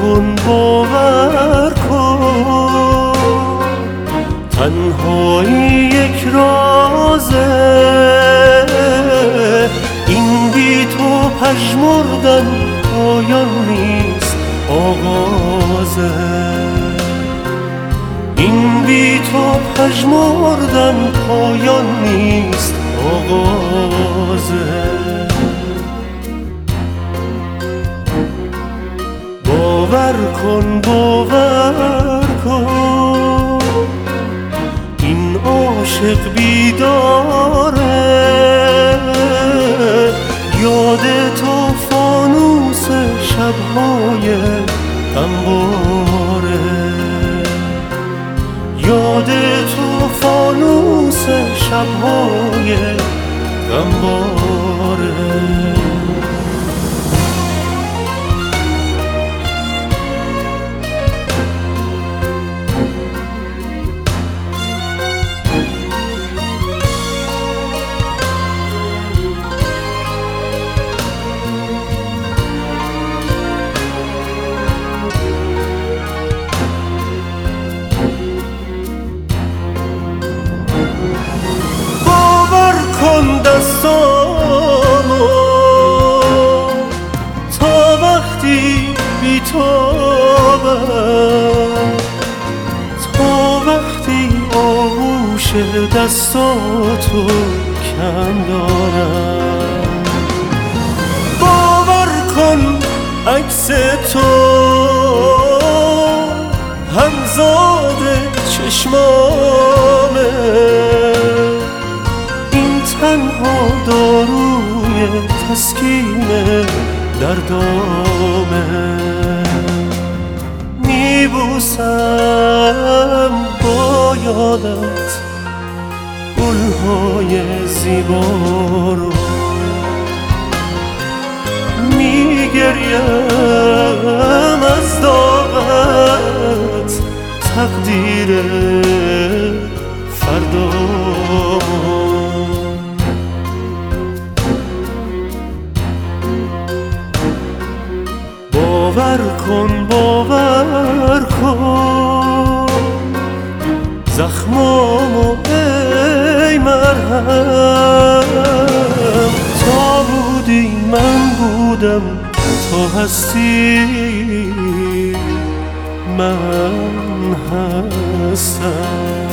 کن باور کن تنهایی یک رازه، این بی تو پژمردن پایان نیست آغازه، این بی تو پژمردن پایان نیست آغازه. باور کن باور کن این عاشق بیداره، یاد تو فانوس شب‌های غمباره، یاد تو فانوس شب‌های غمباره. دستامو تا وقتی بیتابم، تا وقتی آغوش دستاتو کم دارم. باور کن عکس تو همزاد چشمامه، تنها داروی تسکین دردامه. میبوسم با یادت گلهای زیبا رو، میگریم از داغت تقدیر فردا. باور کن باور کن زخمامو ای مرهم، تا بودی من بودم، تو هستی من هستم.